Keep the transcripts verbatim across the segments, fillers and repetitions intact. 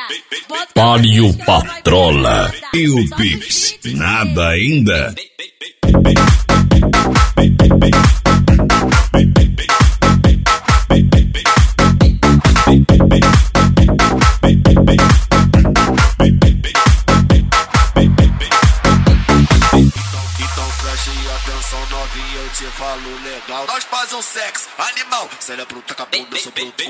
Palio Patrola. E o Pix? Nada ainda? Eu te falo legal. Nós faz um sexo animal. Cérebro taca a bunda sobre o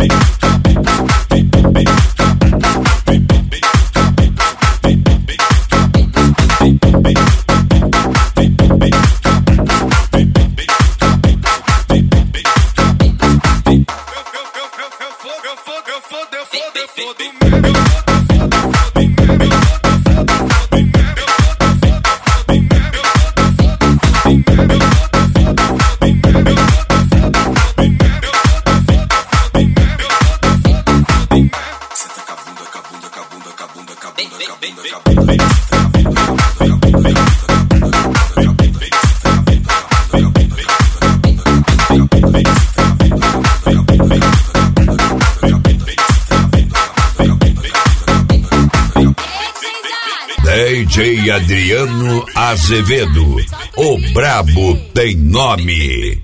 D J Adriano Azevedo, o brabo tem nome.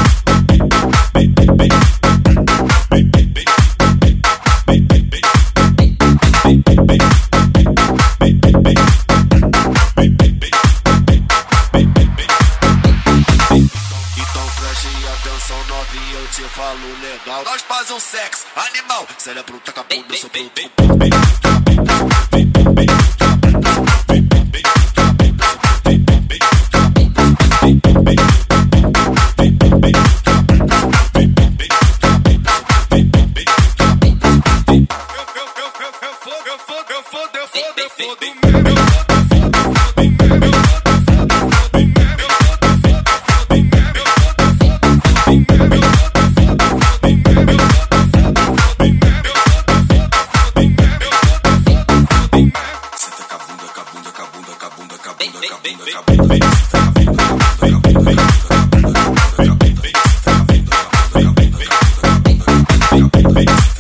Então preste atenção, novinha, eu te falo legal. Nós faz um sexo animal. Cérebro taca a bunda sobre o Bem,